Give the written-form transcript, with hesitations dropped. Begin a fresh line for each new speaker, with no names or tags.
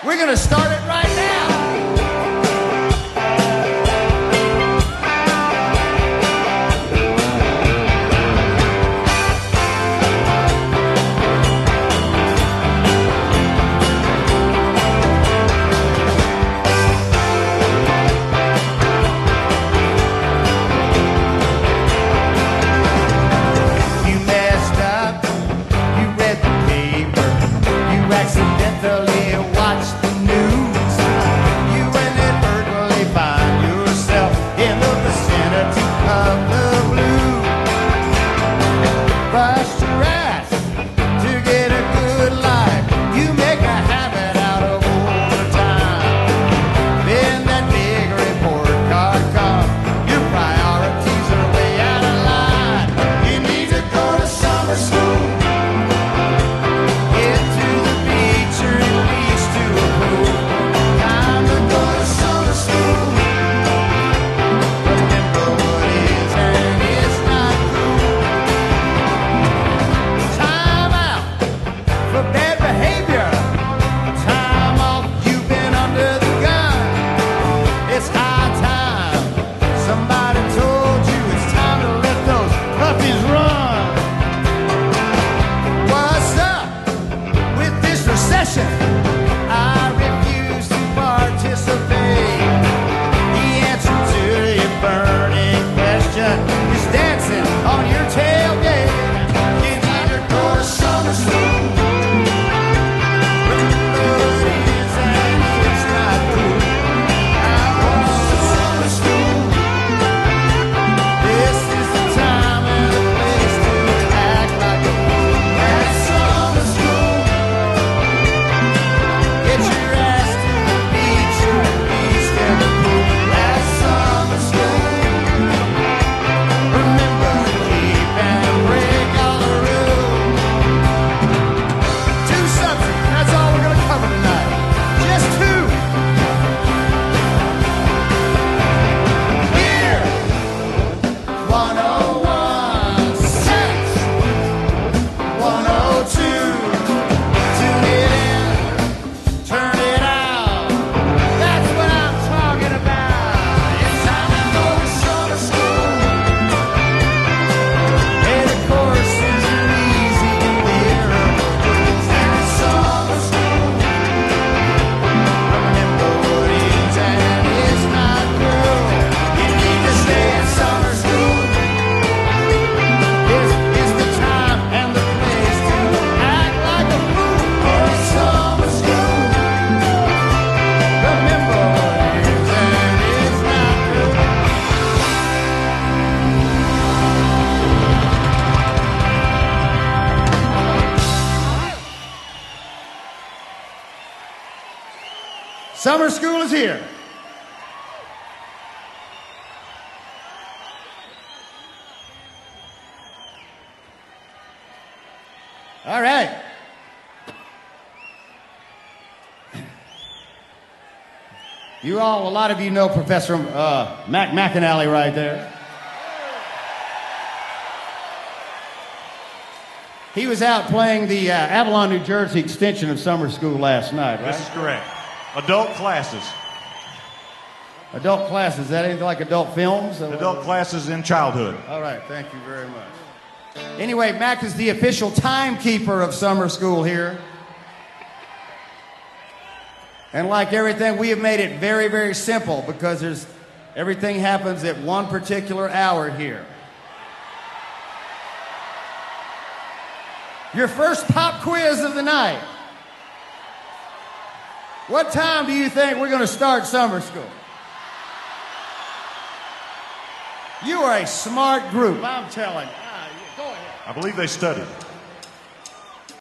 We're going to start it right now.
Accidentally watch the news. You inadvertently find yourself in the vicinity of the blue. Bust your ass to get a good life. You make a habit out of overtime. Then that big report card comes. Your priorities are way out of line. You need to go to summer school. I refuse to participate. The answer to your burning question is dancing on your tailgate. You need to go to summer school. Remember what it is and it's not cool. I want summer school. This is the time and the place to act like a fool at summer school. Get your ass to the beach or at least in the pool at summer school. Remember to keep and break all the rules. 2 subjects, that's all we're going to cover tonight. Just 2. Here, 101 sex, 102. Tune it in. Turn it out. That's what I'm talking about. It's time to go to summer school. And the courses are easy and clear. And summer school. Remember what is and is not true. You need to stay at summer school. This is the time and the place to act like a fool for summer school. Remember what is and is not true. Summer school is here. All right. You all, a lot of you know Professor Mac McAnally right there. He was out playing the Avalon, New Jersey extension of summer school last night, right?
This is correct. Adult classes.
Adult classes, is that anything like adult films?
Adult classes in childhood.
All right, thank you very much. Anyway, Mac is the official timekeeper of summer school here. And like everything, we have made it very, very simple because everything happens at one particular hour here. Your first pop quiz of the night. What time do you think we're going to start summer school? You are a smart group, I'm telling you. Go ahead.
I believe they studied.